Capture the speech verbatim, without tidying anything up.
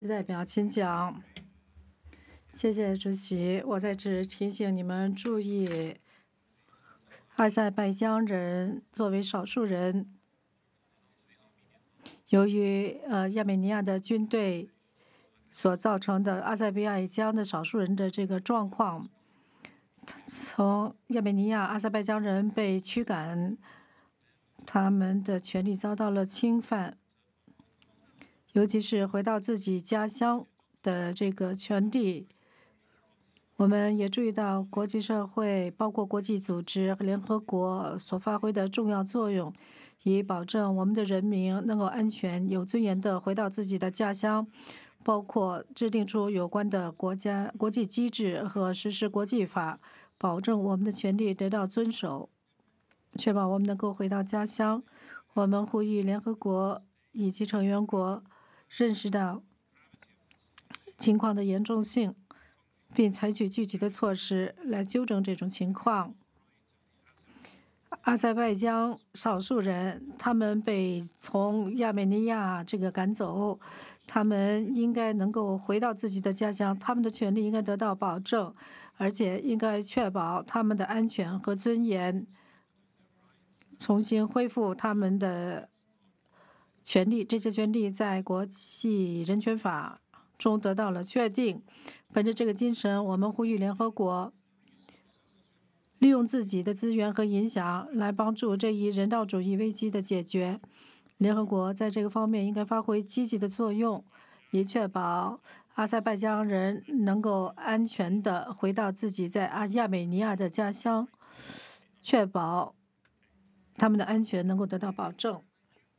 代表，请讲。谢谢主席，我在这提醒你们注意，阿塞拜疆人作为少数人，由于呃亚美尼亚的军队所造成的阿塞拜疆的少数人的这个状况，从亚美尼亚阿塞拜疆人被驱赶，他们的权利遭到了侵犯，尤其是回到自己家乡的这个权利。我们也注意到国际社会，包括国际组织和联合国所发挥的重要作用，以保证我们的人民能够安全、有尊严地回到自己的家乡，包括制定出有关的国家国际机制和实施国际法，保证我们的权利得到遵守，确保我们能够回到家乡。我们呼吁联合国以及成员国认识到情况的严重性，并采取具体的措施来纠正这种情况。阿塞拜疆少数人，他们被从亚美尼亚这个赶走，他们应该能够回到自己的家乡，他们的权利应该得到保证，而且应该确保他们的安全和尊严，重新恢复他们的权利。这些权利在国际人权法中得到了确定。本着这个精神，我们呼吁联合国利用自己的资源和影响来帮助这一人道主义危机的解决。联合国在这个方面应该发挥积极的作用，以确保阿塞拜疆人能够安全地回到自己在阿亚美尼亚的家乡，确保他们的安全能够得到保证。